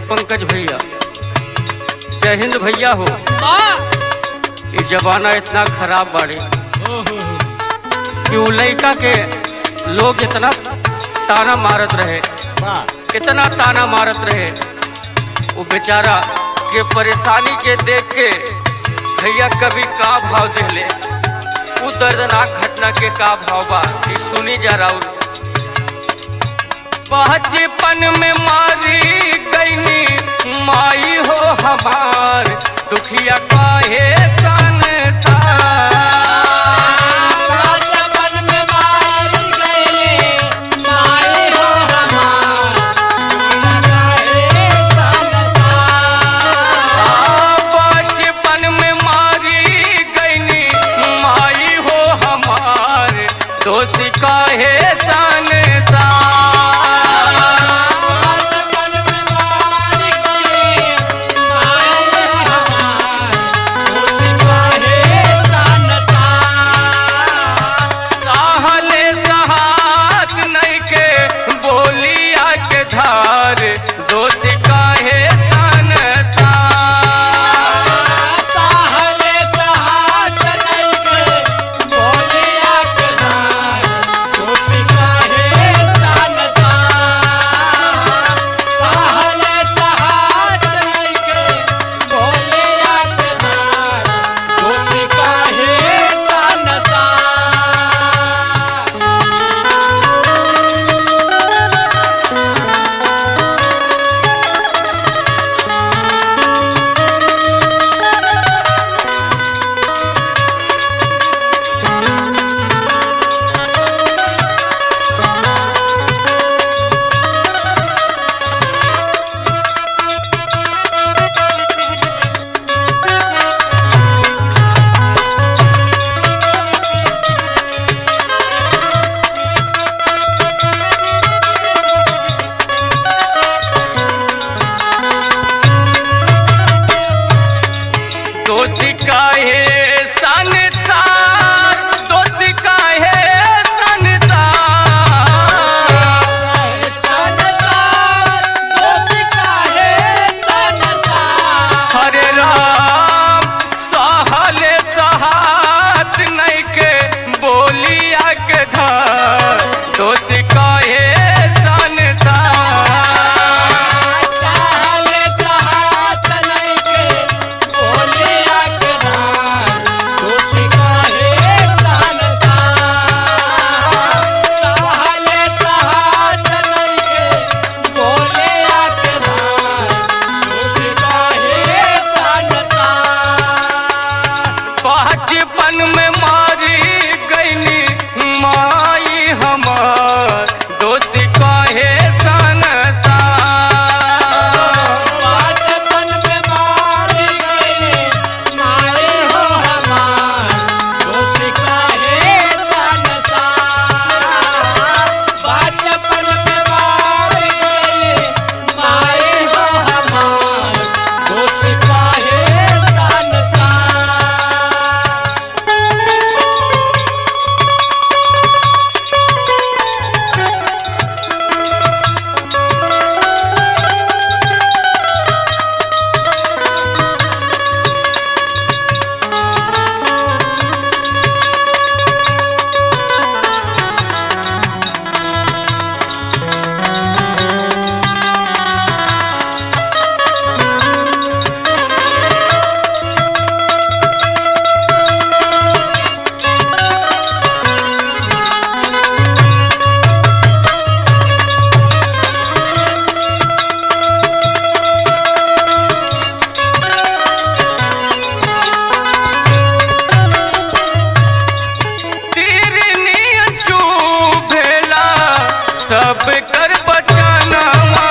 पंकज भैया, जय हिंद भैया हो। ये जमाना इतना खराब बाड़े कि उ लड़का के लोग इतना ताना मारत रहे, इतना ताना मारत रहे। वो बेचारा के परेशानी के देख के भैया कभी का भाव देले, वो दर्दनाक घटना के का भाव बा ये सुनी जा रहा। बचपन में मारी गईनी माई हो हमार, दुखिया काहे संसार। बचपन में मारी गईनी माई हो हमार, दुखिया काहे संसार। बचपन में मारी गईनी माई हो हमार, दोषी काहे संसार। दोषी काहे संसार, दोषी काहे संसार, दोषी काहे संसार। हरे राम सहले सहात नहीं के बोलिया के धार, दोषी काहे बचपन में मारी गईनी माई हमार, दोषी काहे संसार। बचपन में मारी गईनी माई हो हमार, दोषी काहे संसार। बचपन में मारी गईनी माई हो हमार, दोषी काहे संसार। सब कर बचाना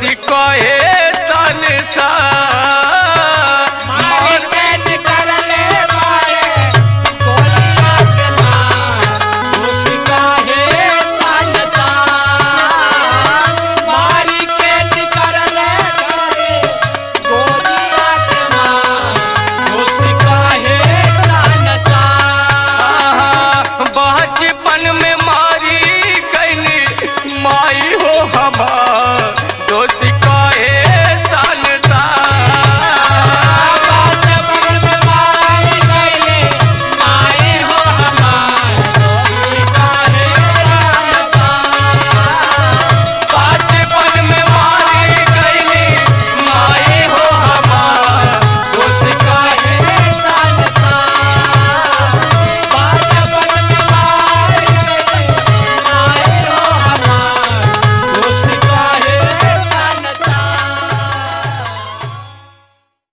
दोषी कहे